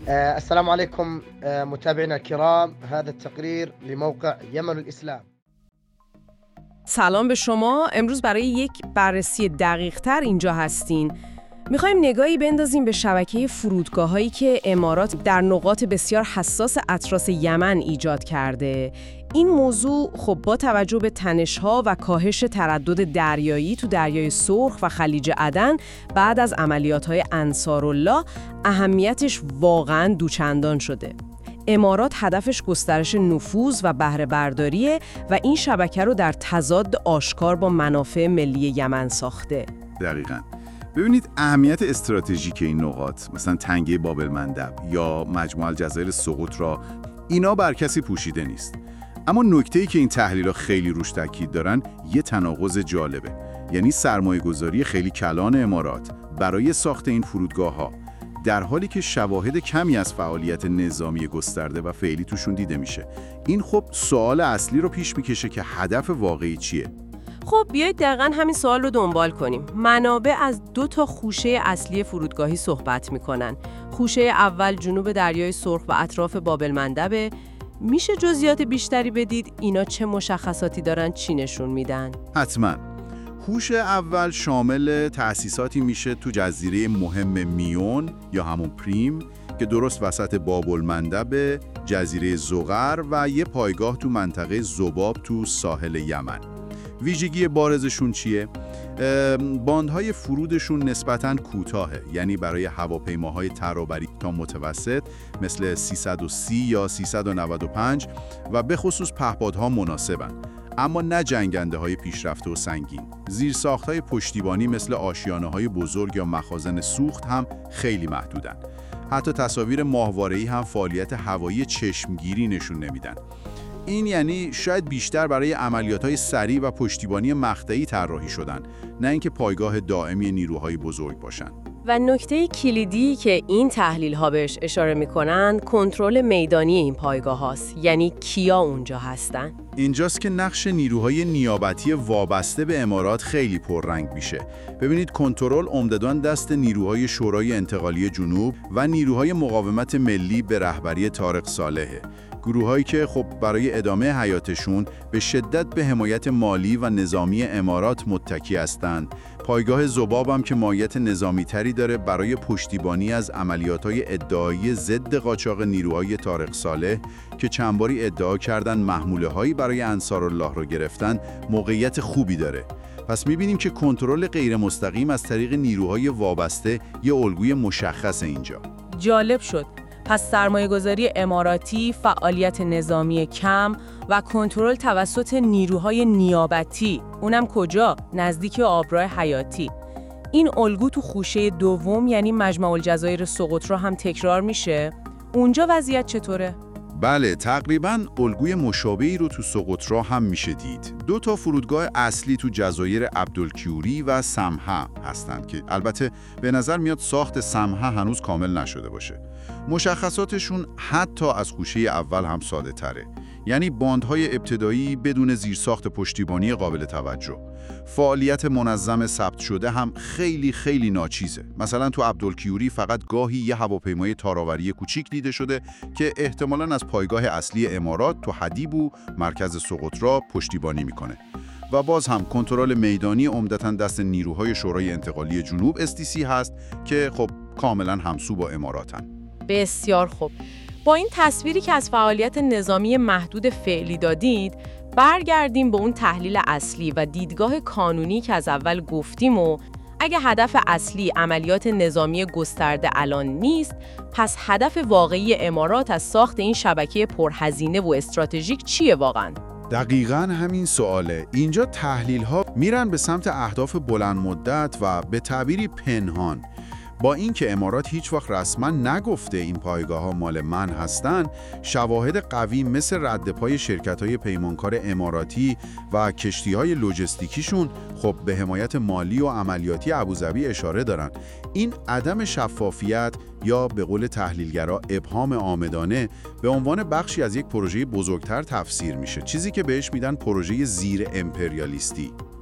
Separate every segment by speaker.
Speaker 1: السلام عليكم متابعينا الكرام. هذا التقرير لموقع يمن الإسلام.
Speaker 2: سلام به شما. امروز برای یک بررسی دقیق‌تر اینجا هستین. میخوایم نگاهی بندازیم به شبکه فرودگاه‌هایی که امارات در نقاط بسیار حساس اطراف یمن ایجاد کرده. این موضوع خب با توجه به تنش‌ها و کاهش تردد دریایی تو دریای سرخ و خلیج عدن بعد از عملیات‌های انصارالله اهمیتش واقعاً دوچندان شده. امارات هدفش گسترش نفوذ و بهره برداریه و این شبکه رو در تضاد آشکار با منافع ملی یمن ساخته.
Speaker 3: دقیقاً. ببینید اهمیت استراتژیک این نقاط، مثلا تنگه باب المندب یا مجموعه الجزایر سقوط را، اینا بر کسی پوشیده نیست. اما نکته‌ای که این تحلیل‌ها خیلی روش تاکید دارن یه تناقض جالبه، یعنی سرمایه‌گذاری خیلی کلان امارات برای ساخت این فرودگاه‌ها، در حالی که شواهد کمی از فعالیت نظامی گسترده و فعلی توشون دیده میشه. این خب سوال اصلی رو پیش میکشه که هدف واقعی چیه؟
Speaker 2: خب بیایید دقیقاً همین سوال رو دنبال کنیم. منابع از 2 خوشه اصلی فرودگاهی صحبت میکنن. خوشه اول جنوب دریای سرخ و اطراف باب المندب. میشه جزئیات بیشتری بدید؟ اینا چه مشخصاتی دارن، چی نشون میدن؟
Speaker 3: حتما. خوشه اول شامل تأسیساتی میشه تو جزیره مهم میون یا همون پریم که درست وسط باب المندب، جزیره زغر و یه پایگاه تو منطقه ذباب تو ساحل یمن. ویژگی بارزشون چیه؟ باندهای فرودشون نسبتاً کوتاهه، یعنی برای هواپیماهای ترابری تا متوسط مثل 330 یا 395 و به خصوص پهپادها مناسبن. اما نه جنگنده های پیشرفته و سنگین. زیرساخت های پشتیبانی مثل آشیانه های بزرگ یا مخازن سوخت هم خیلی محدودن. حتی تصاویر ماهواره‌ای هم فعالیت هوایی چشمگیری نشون نمیدن. این یعنی شاید بیشتر برای عملیات‌های سریع و پشتیبانی مقطعی طراحی شدن، نه اینکه پایگاه دائمی نیروهای بزرگ باشن.
Speaker 2: و نکته کلیدی که این تحلیل‌ها بهش اشاره می‌کنن کنترل میدانی این پایگاه هاست. یعنی کیا اونجا هستن؟
Speaker 3: اینجاست که نقش نیروهای نیابتی وابسته به امارات خیلی پررنگ میشه. ببینید کنترل عمدتاً دست نیروهای شورای انتقالی جنوب و نیروهای مقاومت ملی به رهبری طارق صالحه. گروهایی که خب برای ادامه حیاتشون به شدت به حمایت مالی و نظامی امارات متکی هستند. پایگاه ذباب هم که ماهیت نظامی تری داره برای پشتیبانی از عملیات‌های ادعایی ضد قاچاق نیروهای طارق صالح که چند باری ادعا کردن محموله‌هایی برای انصارالله رو گرفتن، موقعیت خوبی داره. پس می‌بینیم که کنترل غیر مستقیم از طریق نیروهای وابسته یه الگوی مشخص اینجا.
Speaker 2: جالب شد. پس سرمایه‌گذاری اماراتی، فعالیت نظامی کم و کنترل توسط نیروهای نیابتی، اونم کجا؟ نزدیک آبراه حیاتی. این الگو تو خوشه دوم یعنی مجمع الجزایر سقوط رو هم تکرار میشه؟ اونجا وضعیت چطوره؟
Speaker 3: بله، تقریباً الگوی مشابهی رو تو سقطرا هم میشه دید. 2 فرودگاه اصلی تو جزایر عبدالکیوری و سمحه هستند که البته به نظر میاد ساخت سمحه هنوز کامل نشده باشه. مشخصاتشون حتی از خوشه اول هم ساده تره. یعنی باندهای ابتدایی بدون زیرساخت پشتیبانی قابل توجه. فعالیت منظم ثبت شده هم خیلی ناچیزه. مثلا تو عبدالکیوری فقط گاهی یه هواپیمای تاراوری کوچیک دیده شده که احتمالاً از پایگاه اصلی امارات تو حدیب و مرکز سقطرا پشتیبانی میکنه. و باز هم کنترل میدانی عمدتاً دست نیروهای شورای انتقالی جنوب STC هست که خب کاملاً همسو با اماراتن.
Speaker 2: بسیار خوب. با این تصویری که از فعالیت نظامی محدود فعلی دادید، برگردیم به اون تحلیل اصلی و دیدگاه کانونی که از اول گفتیم و اگه هدف اصلی عملیات نظامی گسترده الان نیست، پس هدف واقعی امارات از ساخت این شبکه پرهزینه و استراتژیک چیه واقعاً؟
Speaker 3: دقیقاً همین سواله. اینجا تحلیل‌ها میرن به سمت اهداف بلند مدت و به تعبیری پنهان. با اینکه امارات هیچ وقت رسما نگفته این پایگاه‌ها مال من هستن، شواهد قوی مثل رد پای شرکت‌های پیمانکار اماراتی و کشتی‌های لوجستیکیشون خب به حمایت مالی و عملیاتی ابوظبی اشاره دارن. این عدم شفافیت یا به قول تحلیلگرا ابهام عامدانه به عنوان بخشی از یک پروژه بزرگتر تفسیر میشه، چیزی که بهش میدن پروژه زیر امپریالیستی.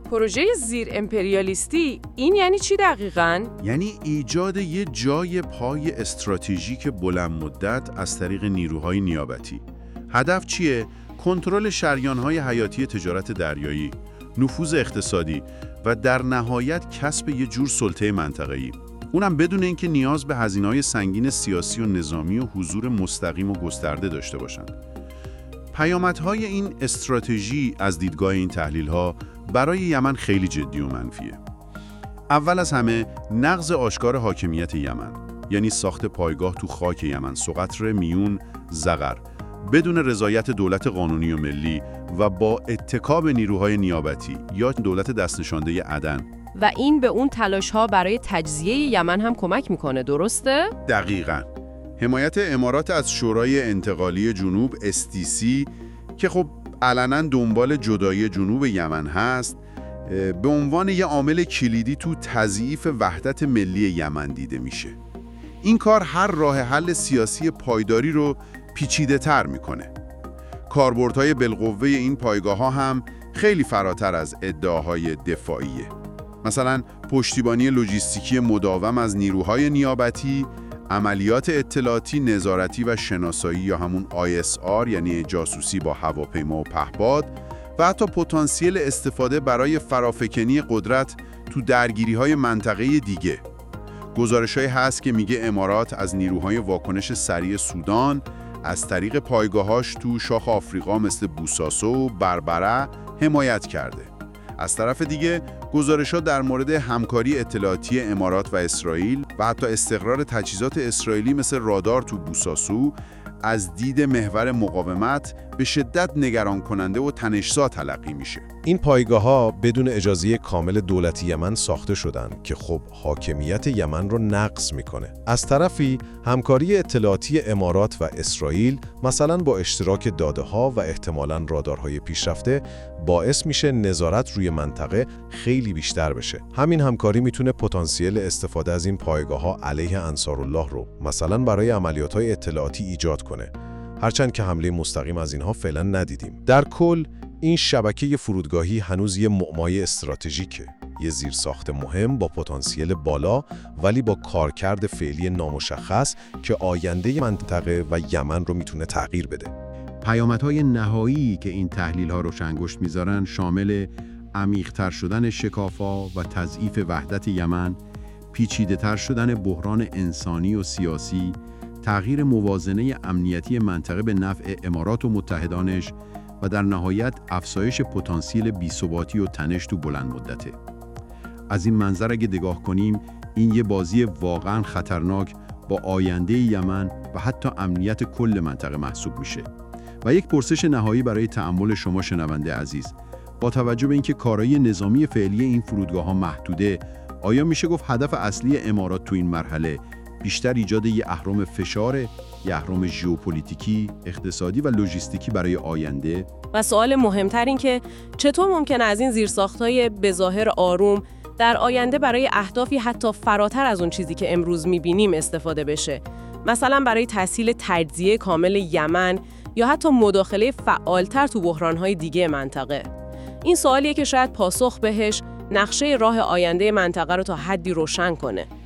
Speaker 2: پروژه زیر امپریالیستی این یعنی چی دقیقاً؟
Speaker 3: یعنی ایجاد یه جای پای استراتژیک بلند مدت از طریق نیروهای نیابتی. هدف چیه؟ کنترل شریان‌های حیاتی تجارت دریایی، نفوذ اقتصادی و در نهایت کسب یه جور سلطه منطقه‌ای. اونم بدون اینکه نیاز به هزینه‌های سنگین سیاسی و نظامی و حضور مستقیم و گسترده داشته باشند. پیامدهای این استراتژی از دیدگاه این تحلیل‌ها برای یمن خیلی جدی و منفیه. اول از همه نقض آشکار حاکمیت یمن، یعنی ساخت پایگاه تو خاک یمن، سقطر میون زغر، بدون رضایت دولت قانونی و ملی و با اتکا به نیروهای نیابتی یا دولت دستنشانده عدن.
Speaker 2: و این به اون تلاش‌ها برای تجزیه یمن هم کمک میکنه، درسته؟
Speaker 3: دقیقاً. حمایت امارات از شورای انتقالی جنوب STC که خب علنا دنبال جدایی جنوب یمن هست، به عنوان یه عامل کلیدی تو تضعیف وحدت ملی یمن دیده میشه. این کار هر راه حل سیاسی پایداری رو پیچیده‌تر میکنه. کاربردهای بالقوه این پایگاه‌ها هم خیلی فراتر از ادعاهای دفاعیه. مثلا پشتیبانی لوجستیکی مداوم از نیروهای نیابتی، عملیات اطلاعاتی، نظارتی و شناسایی یا همون ISR یعنی جاسوسی با هواپیما و پهپاد و حتی پتانسیل استفاده برای فرافکنی قدرت تو درگیری‌های منطقه‌ای دیگه. گزارش‌هایی هست که میگه امارات از نیروهای واکنش سریع سودان از طریق پایگاهاش تو شاخ آفریقا مثل بوساسو و بربره حمایت کرده. از طرف دیگه گزارش‌ها در مورد همکاری اطلاعاتی امارات و اسرائیل و حتی استقرار تجهیزات اسرائیلی مثل رادار تو بوساسو از دید محور مقاومت به شدت نگران کننده و تنش‌زا تلقی میشه.
Speaker 4: این پایگاه‌ها بدون اجازه کامل دولت یمن ساخته شدن که خب حاکمیت یمن رو نقض میکنه. از طرفی همکاری اطلاعاتی امارات و اسرائیل مثلا با اشتراک داده‌ها و احتمالاً رادارهای پیشرفته باعث میشه نظارت روی منطقه خیلی بیشتر بشه. همین همکاری میتونه پتانسیل استفاده از این پایگاه‌ها علیه انصارالله رو مثلا برای عملیات‌های اطلاعاتی ایجاد کنه. هرچند که حمله مستقیم از اینها فعلا ندیدیم. در کل این شبکه فرودگاهی هنوز یه معمای استراتژیکه، یه زیرساخت مهم با پتانسیل بالا ولی با کارکرد فعلی نامشخص که آینده منطقه و یمن رو میتونه تغییر بده.
Speaker 3: پیامدهای نهایی که این تحلیل‌ها رو انگشت میذارن شامل عمیق‌تر شدن شکاف‌ها و تضعیف وحدت یمن، پیچیده‌تر شدن بحران انسانی و سیاسی، تغییر موازنه امنیتی منطقه به نفع امارات و متحدانش و در نهایت افزایش پتانسیل بی‌ثباتی و تنش تو بلند مدته. از این منظر اگه نگاه کنیم، این یه بازی واقعاً خطرناک با آینده یمن و حتی امنیت کل منطقه محسوب میشه. و یک پرسش نهایی برای تأمل شما شنونده عزیز، با توجه به اینکه کارایی نظامی فعلی این فرودگاه‌ها محدوده، آیا میشه گفت هدف اصلی امارات تو این مرحله بیشتر ایجاد یه اهرم فشار، یه اهرم ژئوپلیتیکی، اقتصادی و لوجستیکی برای آینده؟
Speaker 2: و سوال مهمتر این که چطور ممکنه از این زیرساخت‌های بظاهر آروم در آینده برای اهدافی حتی فراتر از اون چیزی که امروز می‌بینیم استفاده بشه؟ مثلا برای تسهیل تجزیه کامل یمن یا حتی مداخله فعالتر تو بحران‌های دیگه منطقه. این سوالیه که شاید پاسخ بهش نقشه راه آینده منطقه رو تا حدی روشن کنه.